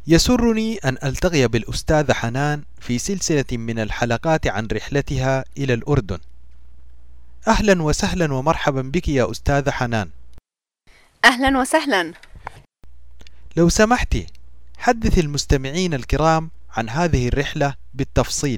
يسرني أن ألتقي بالأستاذة حنان في سلسلة من الحلقات عن رحلتها إلى الأردن. أهلا وسهلا ومرحبا بك يا أستاذة حنان. أهلا وسهلا. لو سمحتي حدث المستمعين الكرام عن هذه الرحلة بالتفصيل.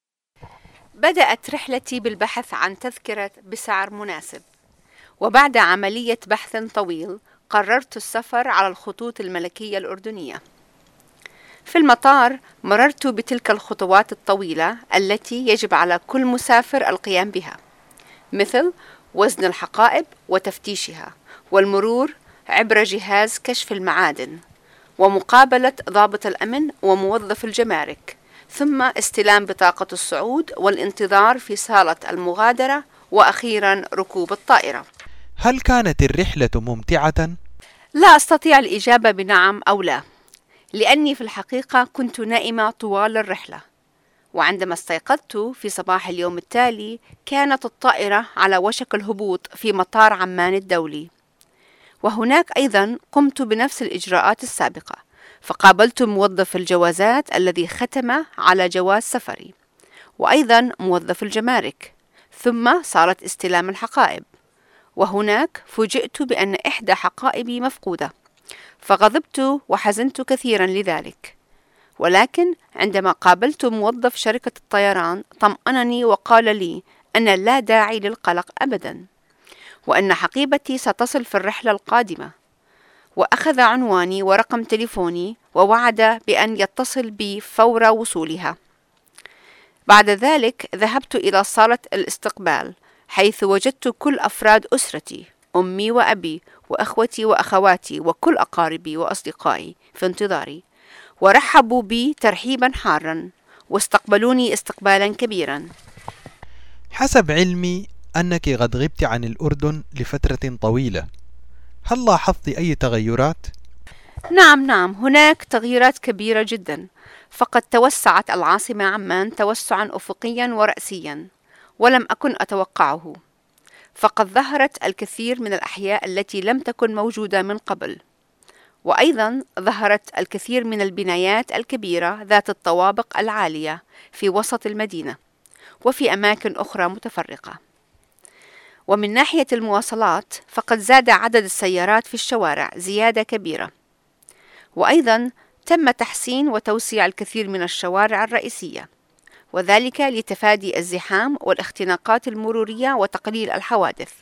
بدأت رحلتي بالبحث عن تذكرة بسعر مناسب، وبعد عملية بحث طويل قررت السفر على الخطوط الملكية الأردنية. في المطار مررت بتلك الخطوات الطويلة التي يجب على كل مسافر القيام بها، مثل وزن الحقائب وتفتيشها، والمرور عبر جهاز كشف المعادن، ومقابلة ضابط الأمن وموظف الجمارك، ثم استلام بطاقة الصعود والانتظار في صالة المغادرة، وأخيرا ركوب الطائرة. هل كانت الرحلة ممتعة؟ لا أستطيع الإجابة بنعم أو لا، لأني في الحقيقة كنت نائمة طوال الرحلة، وعندما استيقظت في صباح اليوم التالي كانت الطائرة على وشك الهبوط في مطار عمان الدولي. وهناك أيضا قمت بنفس الإجراءات السابقة، فقابلت موظف الجوازات الذي ختم على جواز سفري، وأيضا موظف الجمارك، ثم صالة استلام الحقائب. وهناك فوجئت بأن إحدى حقائبي مفقودة، فغضبت وحزنت كثيرا لذلك. ولكن عندما قابلت موظف شركة الطيران طمأنني وقال لي أن لا داعي للقلق أبدا، وأن حقيبتي ستصل في الرحلة القادمة، وأخذ عنواني ورقم تليفوني ووعد بأن يتصل بي فور وصولها. بعد ذلك ذهبت إلى صالة الاستقبال، حيث وجدت كل أفراد أسرتي، أمي وأبي وأخوتي وأخواتي وكل أقاربي وأصدقائي في انتظاري، ورحبوا بي ترحيبا حارا، واستقبلوني استقبالا كبيرا. حسب علمي أنك قد غبت عن الأردن لفترة طويلة، هل لاحظت أي تغيرات؟ نعم، هناك تغييرات كبيرة جدا، فقد توسعت العاصمة عمان توسعا أفقيا ورأسيا ولم أكن أتوقعه، فقد ظهرت الكثير من الأحياء التي لم تكن موجودة من قبل، وأيضا ظهرت الكثير من البنايات الكبيرة ذات الطوابق العالية في وسط المدينة وفي أماكن أخرى متفرقة. ومن ناحية المواصلات فقد زاد عدد السيارات في الشوارع زيادة كبيرة، وأيضا تم تحسين وتوسيع الكثير من الشوارع الرئيسية، وذلك لتفادي الزحام والاختناقات المرورية وتقليل الحوادث.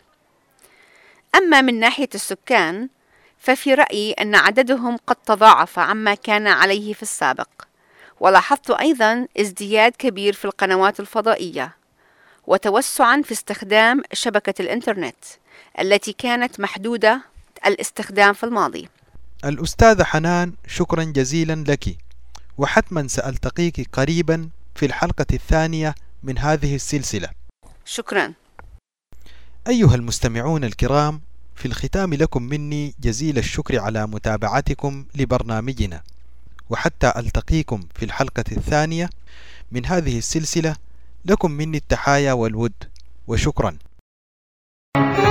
أما من ناحية السكان ففي رأيي أن عددهم قد تضاعف عما كان عليه في السابق، ولاحظت أيضا ازدياد كبير في القنوات الفضائية، وتوسعا في استخدام شبكة الإنترنت التي كانت محدودة الاستخدام في الماضي. الأستاذة حنان، شكرا جزيلا لك، وحتما سألتقيك قريبا في الحلقة الثانية من هذه السلسلة. شكرا. أيها المستمعون الكرام، في الختام لكم مني جزيل الشكر على متابعتكم لبرنامجنا، وحتى ألتقيكم في الحلقة الثانية من هذه السلسلة، لكم مني التحايا والود، وشكرا.